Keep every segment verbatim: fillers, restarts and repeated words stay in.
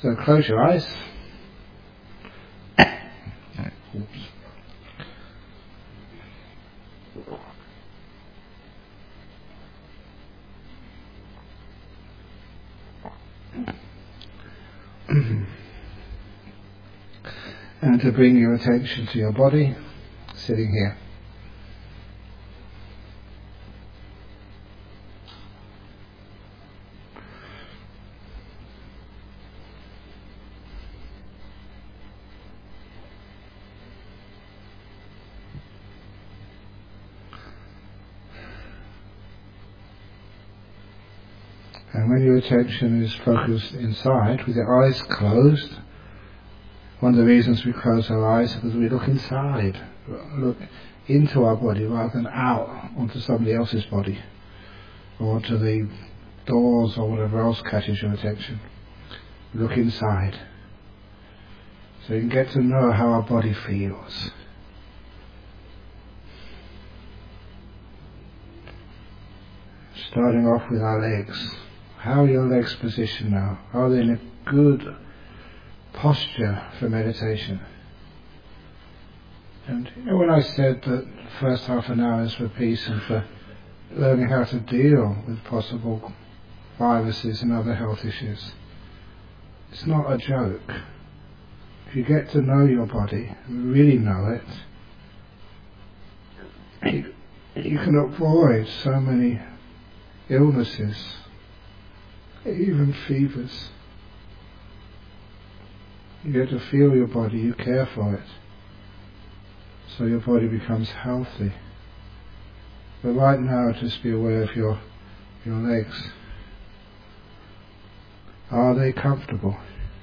So close your eyes. Oops. And to bring your attention to your body, sitting here. And when your attention is focused inside, with your eyes closed, one of the reasons we close our eyes is because we look inside, look into our body rather than out onto somebody else's body, or onto the doors or whatever else catches your attention. Look inside, so you can get to know how our body feels. Starting off with our legs. How are your legs positioned now? Are they in a good posture for meditation? And you know, when I said that the first half an hour is for peace and for learning how to deal with possible viruses and other health issues, it's not a joke. If you get to know your body, really know it, you, you can avoid so many illnesses, even fevers. You get to feel your body, you care for it, so your body becomes healthy. But right now, just be aware of your your legs. Are they comfortable?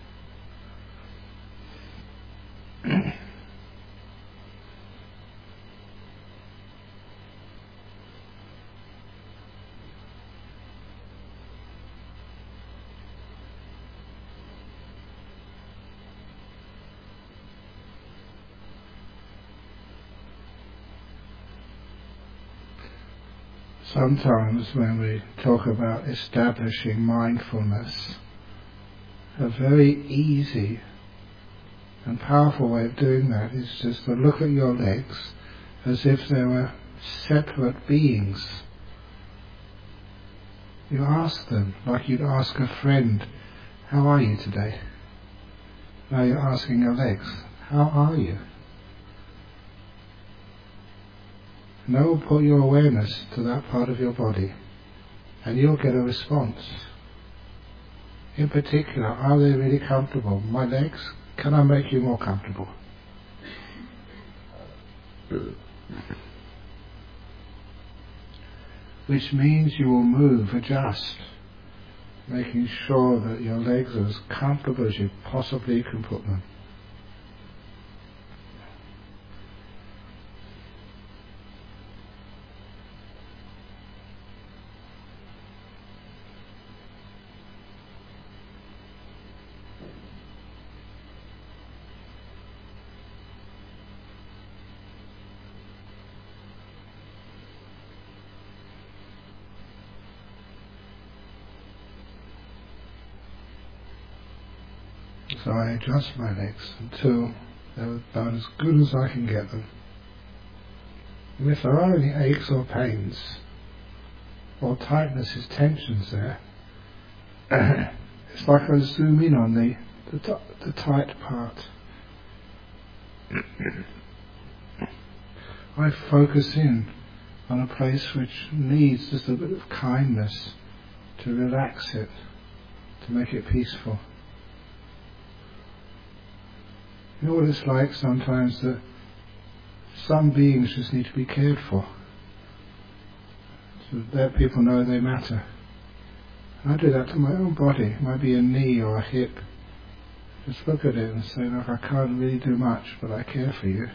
Sometimes when we talk about establishing mindfulness, a very easy and powerful way of doing that is just to look at your legs as if they were separate beings. You ask them like you'd ask a friend, how are you today? Now you're asking your legs, how are you? Now put your awareness to that part of your body and you'll get a response. In particular, are they really comfortable? My legs, can I make you more comfortable? Which means you will move, adjust, making sure that your legs are as comfortable as you possibly can put them. So I adjust my legs until they're about as good as I can get them. And if there are any aches or pains, or tightnesses, tensions there, it's like I zoom in on the, the, t- the tight part. I focus in on a place which needs just a bit of kindness to relax it, to make it peaceful. You know what it's like sometimes that some beings just need to be cared for, so that people know they matter. And I do that to my own body. It might be a knee or a hip. Just look at it and say, look, I can't really do much, but I care for you.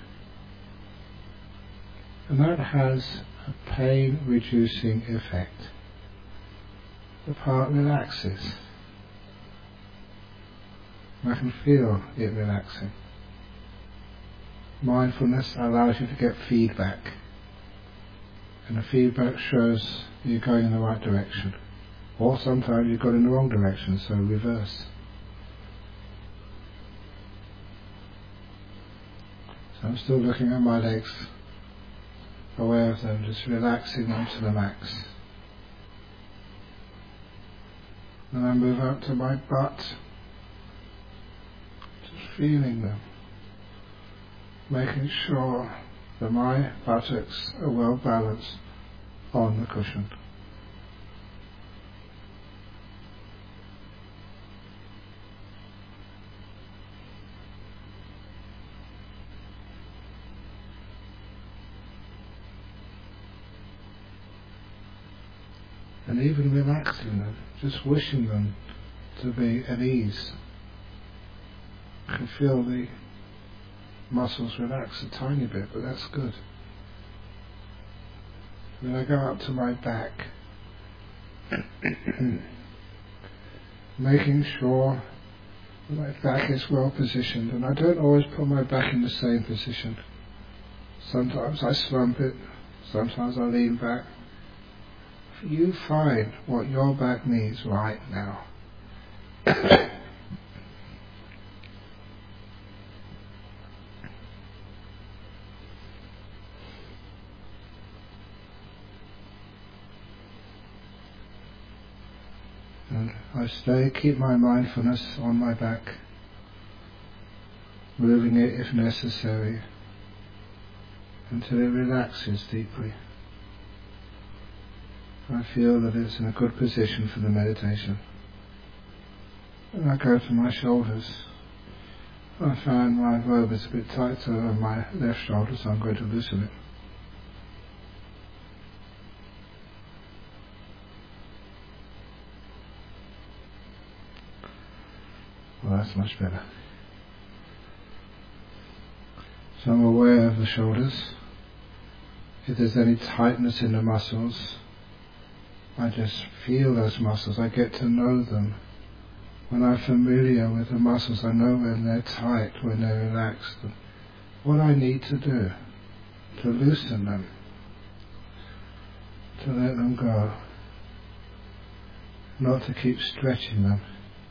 And that has a pain reducing effect. The part relaxes. I can feel it relaxing. Mindfulness allows you to get feedback, and the feedback shows you're going in the right direction, or sometimes you've gone in the wrong direction, so reverse. I'm still looking at my legs, aware of them, just relaxing them to the max. Then I move up to my butt, just feeling them, making sure that my buttocks are well balanced on the cushion. And even relaxing them, just wishing them to be at ease. I can feel the muscles relax a tiny bit, but that's good. Then I go up to my back, making sure that my back is well positioned, and I don't always put my back in the same position. Sometimes I slump it, sometimes I lean back. You find what your back needs right now. And I stay, keep my mindfulness on my back, moving it if necessary, until it relaxes deeply. I feel that it's in a good position for the meditation. And I go to my shoulders. I find my robe is a bit tighter on my left shoulder, so I'm going to loosen it. Well, that's much better. So I'm aware of the shoulders. If there's any tightness in the muscles, I just feel those muscles, I get to know them. When I'm familiar with the muscles, I know when they're tight, when they're relaxed, and what I need to do to loosen them, to let them go, not to keep stretching them.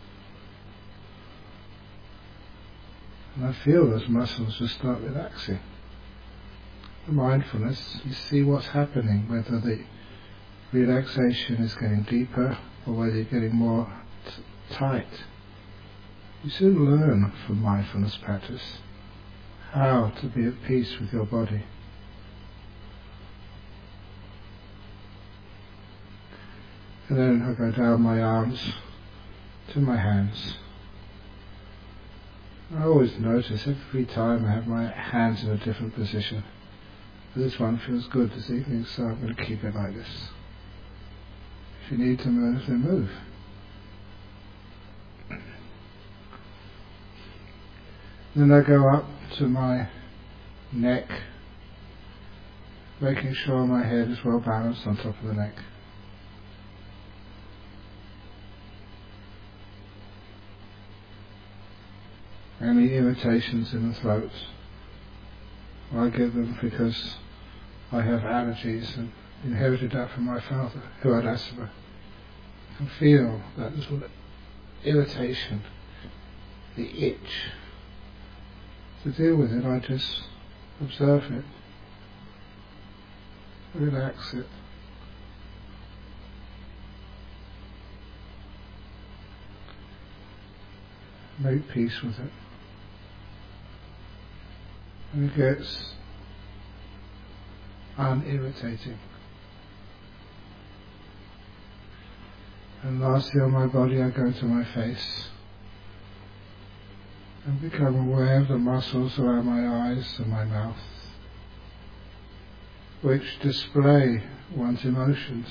And I feel those muscles just start relaxing. The mindfulness, you see what's happening, whether the relaxation is getting deeper or whether you're getting more t- tight. You soon learn from mindfulness practice how to be at peace with your body. And then I go down my arms to my hands. I always notice every time I have my hands in a different position. This one feels good this evening, so I'm going to keep it like this. If you need to move, then move. Then I go up to my neck, making sure my head is well balanced on top of the neck. Any irritations in the throat, I get them because I have allergies and inherited that from my father, who had asthma. I can feel that little irritation, the itch. To deal with it, I just observe it, relax it. Make peace with it. And it gets unirritating. And lastly on my body I go to my face and become aware of the muscles around my eyes and my mouth, which display one's emotions.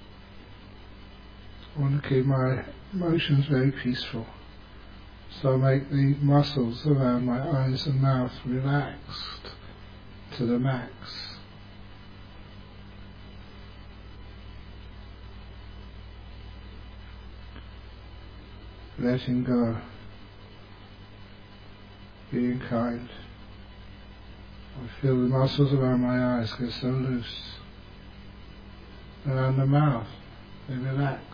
I want to keep my emotions very peaceful, so I make the muscles around my eyes and mouth relaxed to the max. Letting go, being kind. I feel the muscles around my eyes get so loose. Around the mouth, they relax.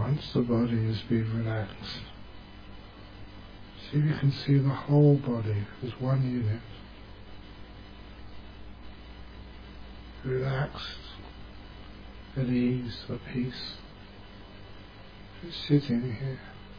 once the body has been relaxed, see if you can see the whole body as one unit, relaxed, at ease, at peace, just sitting here.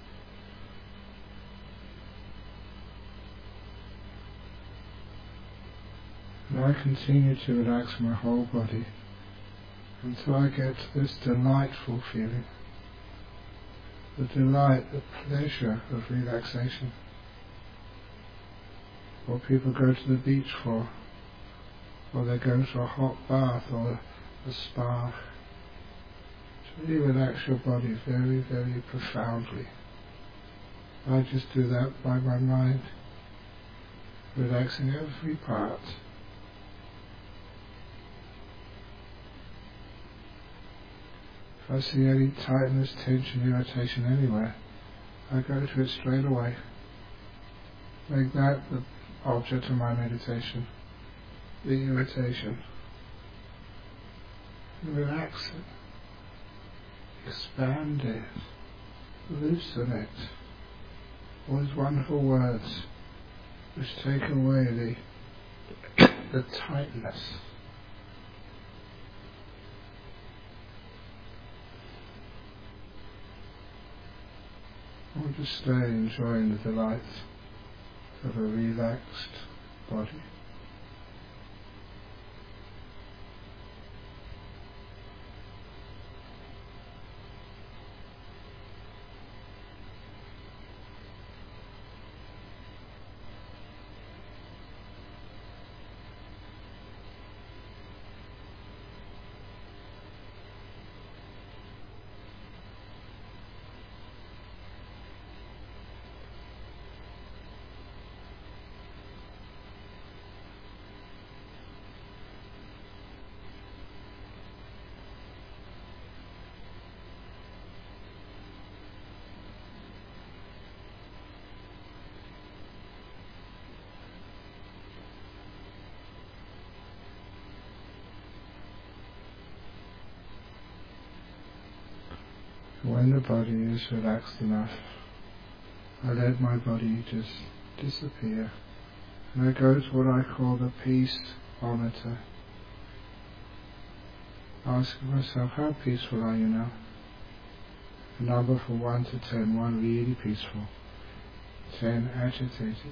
And I continue to relax my whole body until I get this delightful feeling, the delight, the pleasure of relaxation. What people go to the beach for, or they go to a hot bath or a spa. To really relax your body very, very profoundly. I just do that by my mind, relaxing every part. If I see any tightness, tension, irritation anywhere, I go to it straight away. Make that the object of my meditation, the irritation. Relax it, expand it, loosen it. All these wonderful words which take away the, the tightness. Or just stay enjoying the delight of a relaxed body. When the body is relaxed enough, I let my body just disappear, and I go to what I call the peace monitor, asking myself, how peaceful are you now? A number from one to ten, one really peaceful, ten agitated.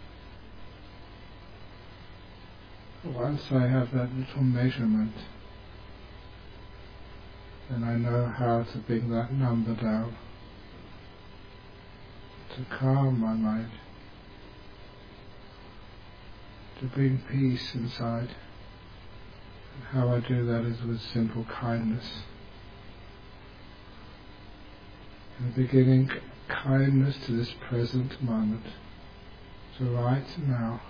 Once I have that little measurement, then I know how to bring that number down, to calm my mind, to bring peace inside. And how I do that is with simple kindness. In the beginning, kindness to this present moment, to right now.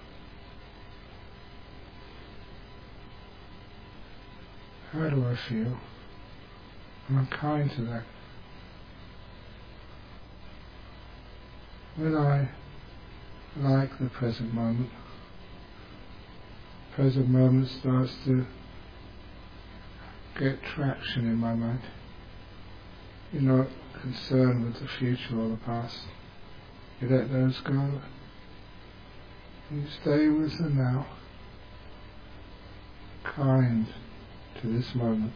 How do I feel? I'm kind to that. When I like the present moment, present moment starts to get traction in my mind. You're not concerned with the future or the past. You let those go. You stay with the now, kind to this moment.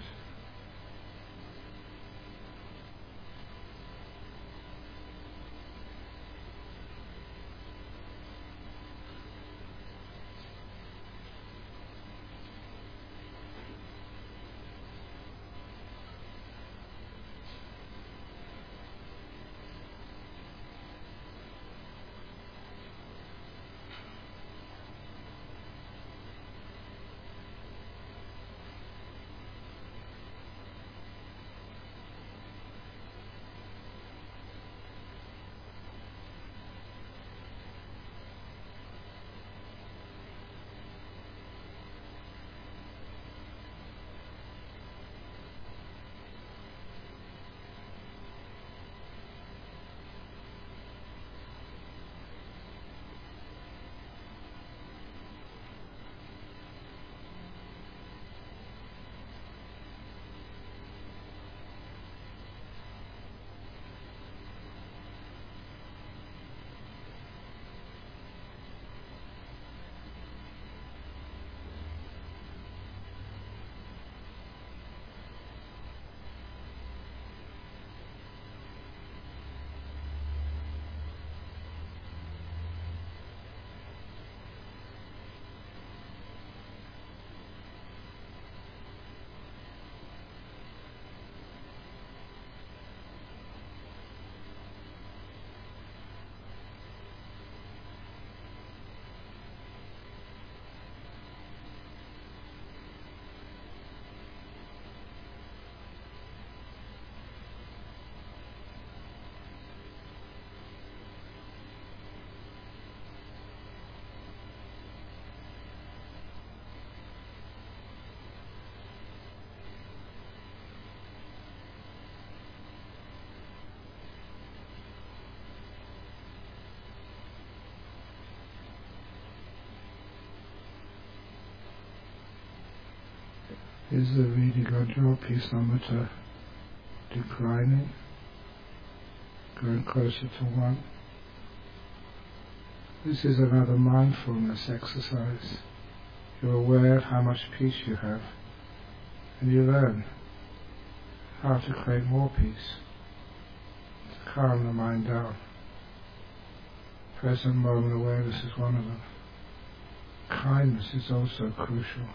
Is the reading on your peaceometer declining, going closer to one? This is another mindfulness exercise. You're aware of how much peace you have, and you learn how to create more peace, to calm the mind down. Present moment awareness is one of them. Kindness is also crucial.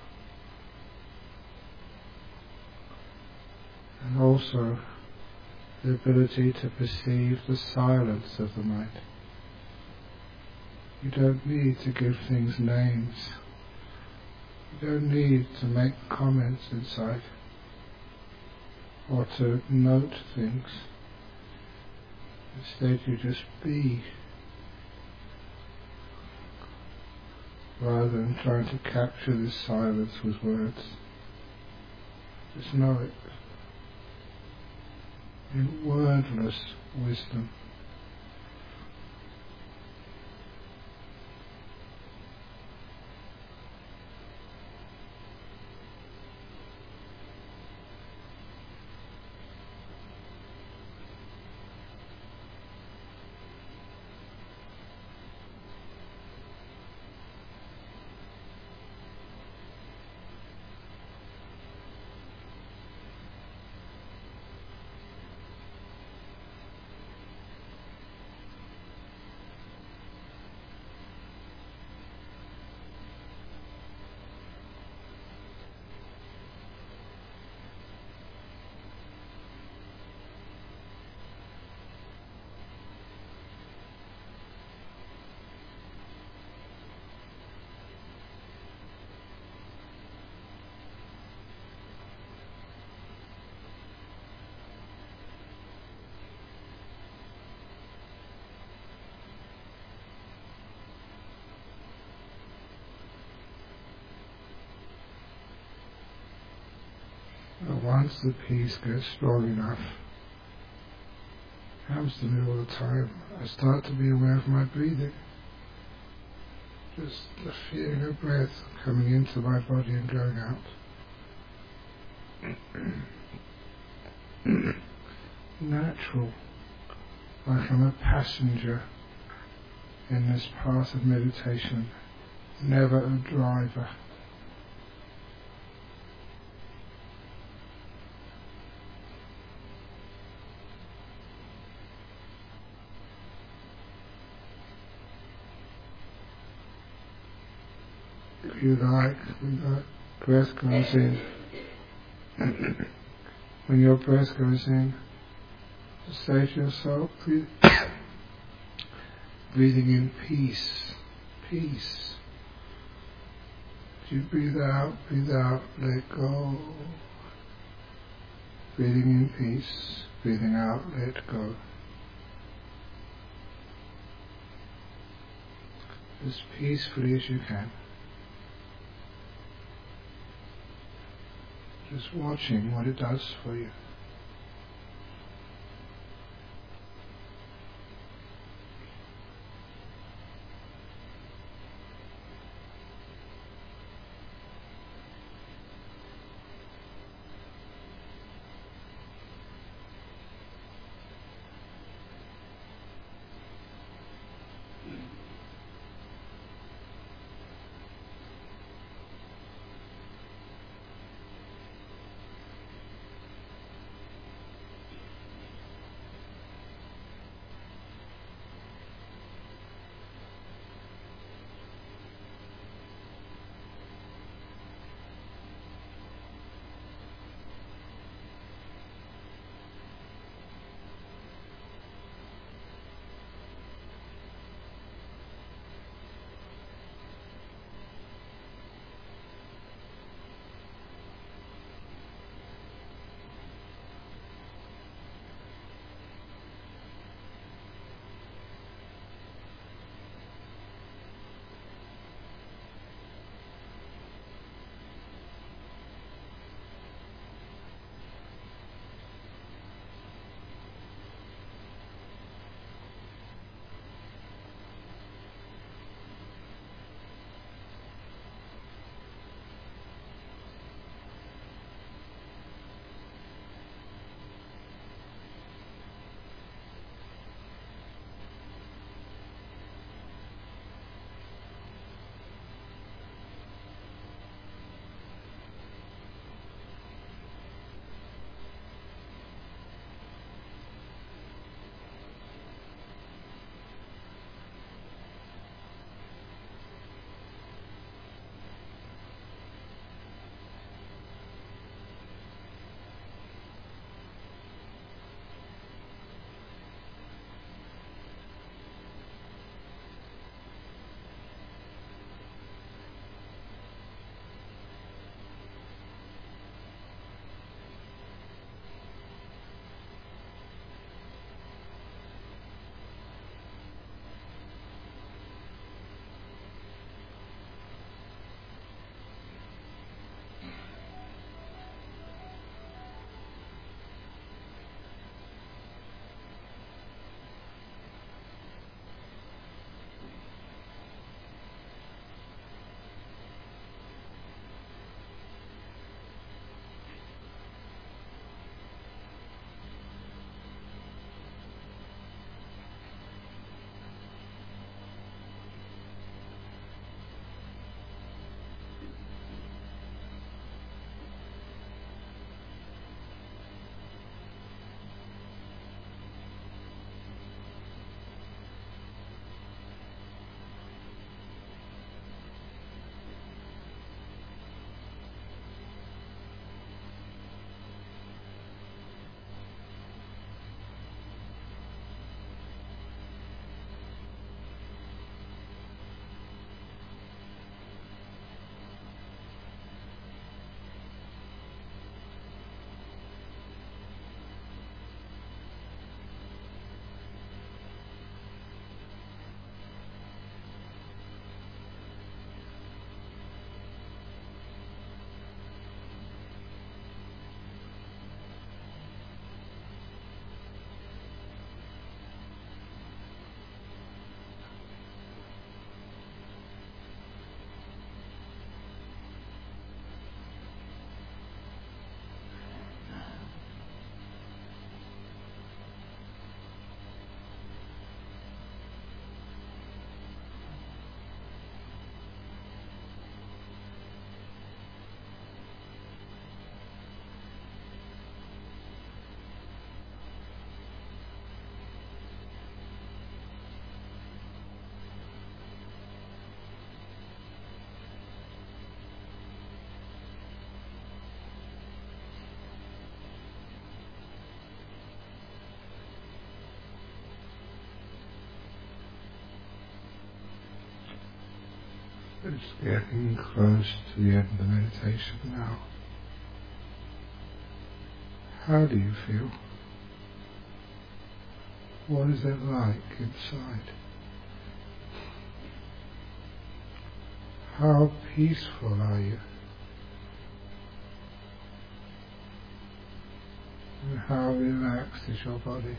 And also the ability to perceive the silence of the mind. You don't need to give things names. You don't need to make comments inside or to note things. Instead you just be, rather than trying to capture this silence with words. Just know it. In wordless wisdom. But once the peace gets strong enough, it happens to me all the time, I start to be aware of my breathing. Just the feeling of breath coming into my body and going out. Natural, like I'm a passenger in this path of meditation, never a driver. If you like, when the breath goes in, when your breath goes in, just say to yourself, breathe, breathing in peace, peace. As you breathe out, breathe out, let go. Breathing in peace, breathing out, let go. As peacefully as you can. Just watching what it does for you. It's getting close to the end of the meditation now. How do you feel? What is it like inside? How peaceful are you? And how relaxed is your body?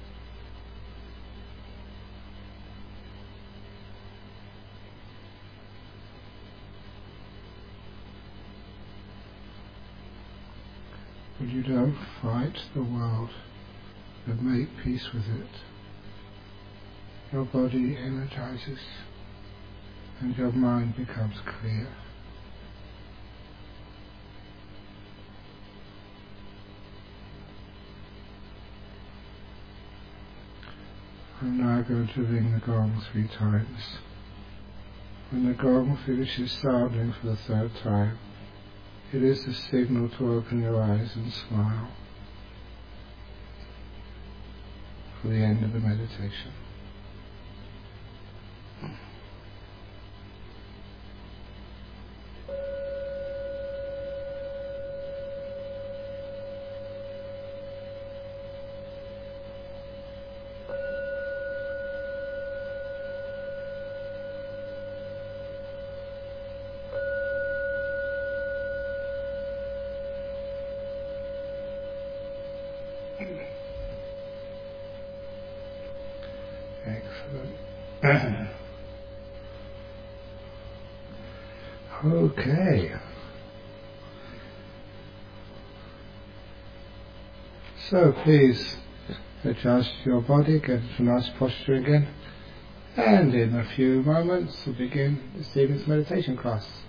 When you don't fight the world, but make peace with it, your body energizes and your mind becomes clear. I'm now going to ring the gong three times. When the gong finishes sounding for the third time, it is a signal to open your eyes and smile for the end of the meditation. Excellent. Okay. So please adjust your body, get into a nice posture again, and in a few moments we'll begin this evening's meditation class.